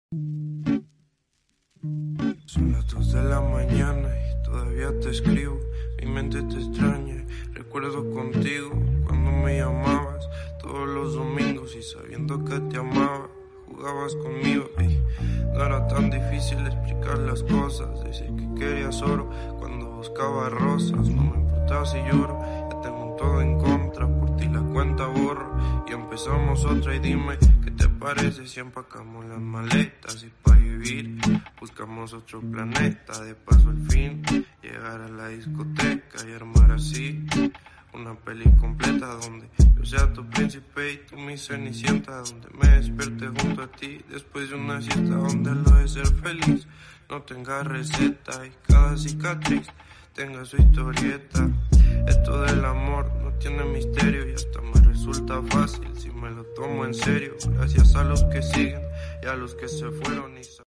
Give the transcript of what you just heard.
Son las 2 de la mañana y todavía te escribo. Mi mente te extraña, recuerdo contigo cuando me llamabas todos los domingos y sabiendo que te amaba, jugabas conmigo. No era tan difícil explicar las cosas, decir que querías oro cuando buscaba rosas. No me importaba si lloro, ya tengo todo en contra, por ti la cuenta borro y empezamos otra. Y dime, ¿qué te parece si empacamos las maletas y pa' vivir buscamos otro planeta? De paso al fin, llegar a la discoteca y armar así una peli completa donde yo sea tu príncipe y tú mi cenicienta, donde me despierte junto a ti después de una siesta, donde lo de ser feliz no tenga receta y cada cicatriz tenga su historieta. Esto del amor no tiene misterio y hasta me resulta fácil si me lo tomo en serio. Gracias a los que siguen y a los que se fueron y